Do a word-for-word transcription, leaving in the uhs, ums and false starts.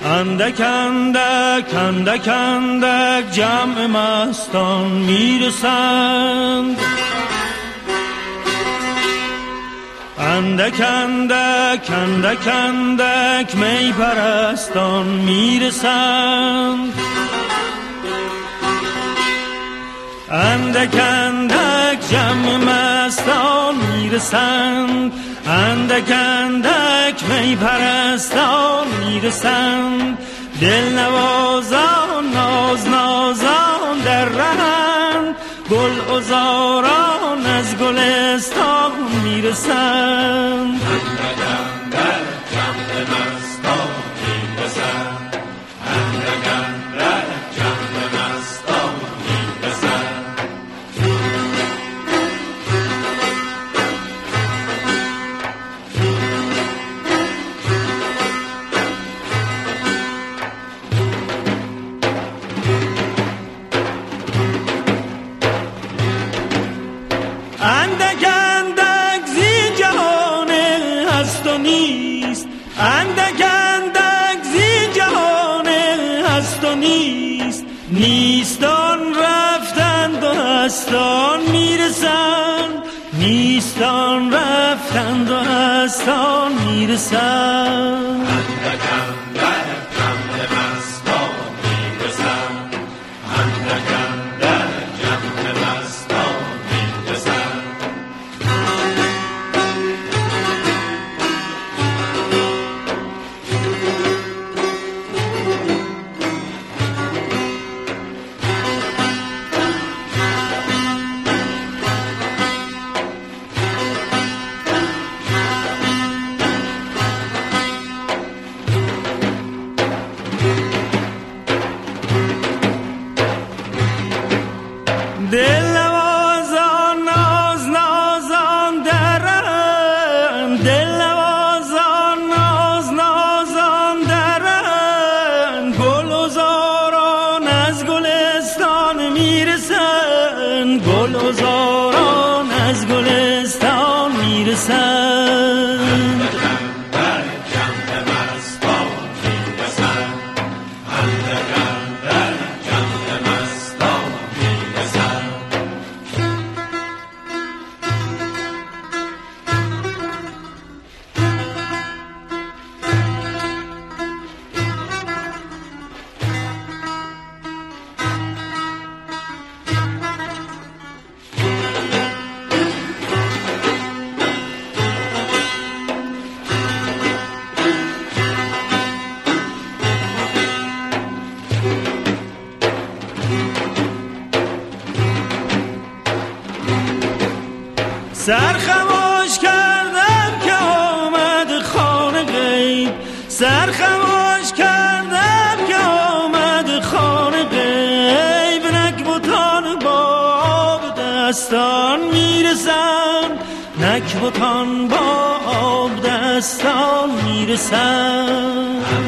اندک اندک اندک اندک جمع مستان میرسند، اندک اندک اندک اندک می پرستان میرسند، اندک اندک جمع مستان میرسند، اندک اندک می پرستان میرسند. دل نوازان ناز نازان در رهند، گل عذاران از گلستان میرسند. اندک اندک جمع مستان میرسند، اندک اندک جمع مستان میرسند. اندک اندک زی جهان هست و نیست، اندک اندک زی جهان هست و نیست. نیستان رفتند و هستان میرسند، نیستان رفتند و هستان میرسند. اندک اندک جمع مستان میرسند، اندک اندک جمع مستان میرسند. دل نوازان ناز نازان درند، دل نوازان ناز نازان درند. گل عذاران از گلستان میرسند، گل عذاران از گلستان میرسند. سرخماش کردم که آمد خانه غیب، سرخماش کردم که آمد خانه غیب. نکبتان با آب دستان میرسند، نکبتان با آب دستان میرسند.